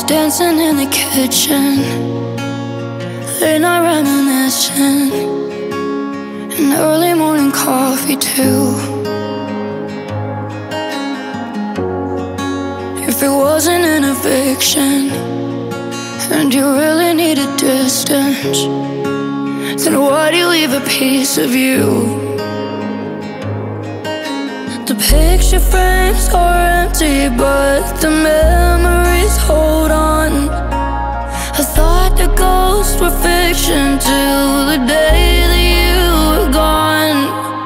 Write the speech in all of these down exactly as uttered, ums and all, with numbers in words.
dancing in the kitchen, late night reminiscing, and early morning coffee too. If it wasn't an eviction and you really needed distance, then why'd you leave a piece of you? The picture frames are empty, but the memories hold on. I thought the ghosts were fiction till the day that you were gone.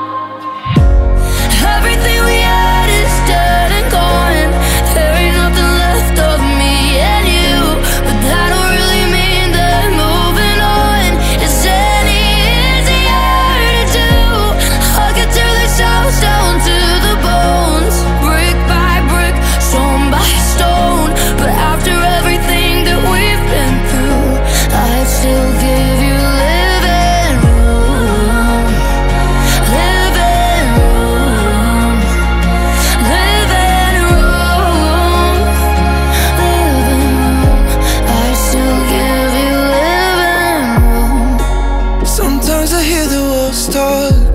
Everything we had is dead and gone. There ain't nothing left of me and you, but that don't really mean that moving on is any easier to do. I could tear this house down to the bones, brick by brick, stone by stone. But after everything that we've been through, I'd still give you living room, living room, living room, living room. I'd still give you living room. Sometimes I hear the walls talk,